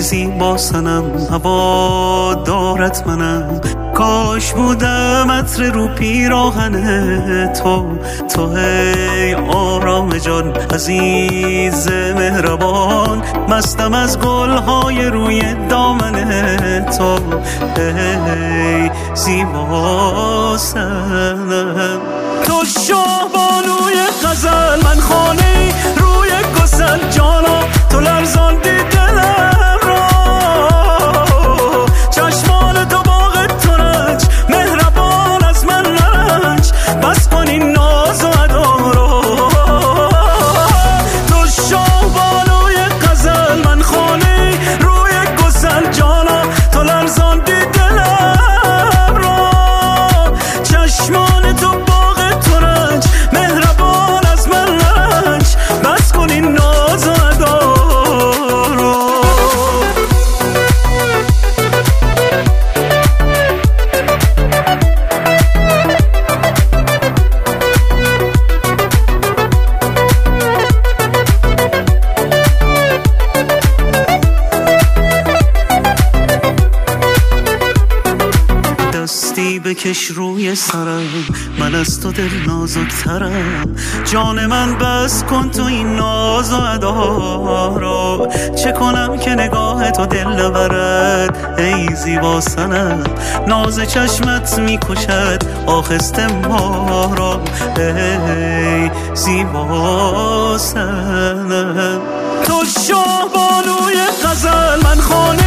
زیبا سنم، هوا دارت منم. کاش بودم عطر رو پیراهن تو ای آرام جان، عزیز مهربان. مستم از گلهای روی دامن تو، ای زیبا سنم. تو شاهبانوی غزل، من خانه روی گسل جانا. تو لرزاندی دلم را، چشمان تو باغ ترنج، مهربان از من نرنج. بس کن این ناز و ادا را. تو شاهبانوی غزل، من خانه روی گسل جانا. تو لرزاندی دلم را، چشمان تو باغ ترنج، مهربان از من نرنج. بس کن این ناز و ادا را. دستی بکش روی سرم، من از تو دل نازکترم. جان من بس کن تو این ناز و ادا را. چه کنم که نگاه تو دل نبرد ای زیبا سنم. ناز چشمت میکشد آخسته ما را، ای زیبا سنم. تو شاهبانوی غزل، من خانه